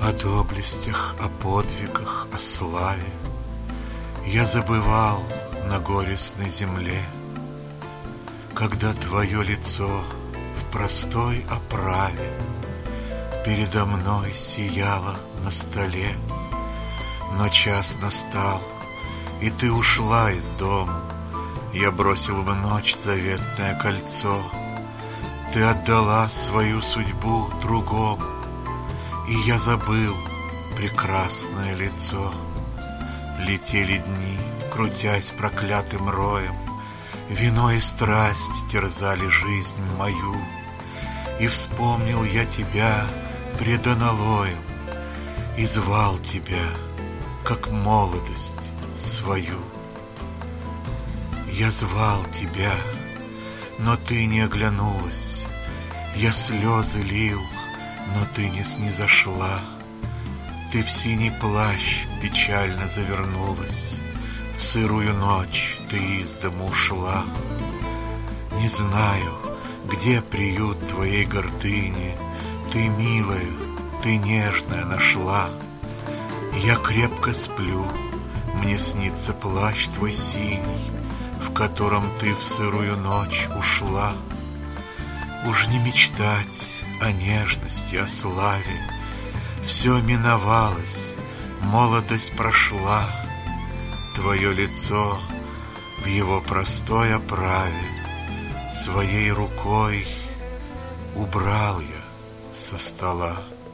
О доблестях, о подвигах, о славе Я забывал на горестной земле, Когда твое лицо в простой оправе Передо мной сияло на столе. Но час настал, и ты ушла из дома. Я бросил в ночь заветное кольцо. Ты отдала свою судьбу другому, и я забыл прекрасное лицо. Летели дни, крутясь проклятым роем, Вино и страсть терзали жизнь мою. И вспомнил я тебя пред аналоем, И звал тебя, как молодость свою. Я звал тебя, но ты не оглянулась. Я слезы лил, но ты не снизошла. Ты в синий плащ печально завернулась. В сырую ночь ты из дому ушла. Не знаю, где приют твоей гордыни. Ты, милая, ты нежная нашла. Я крепко сплю, мне снится плащ твой синий, В котором ты в сырую ночь ушла. Уж не мечтать о нежности, о славе. Все миновалось, молодость прошла. Твое лицо в его простой оправе Своей рукой убрал я со стола.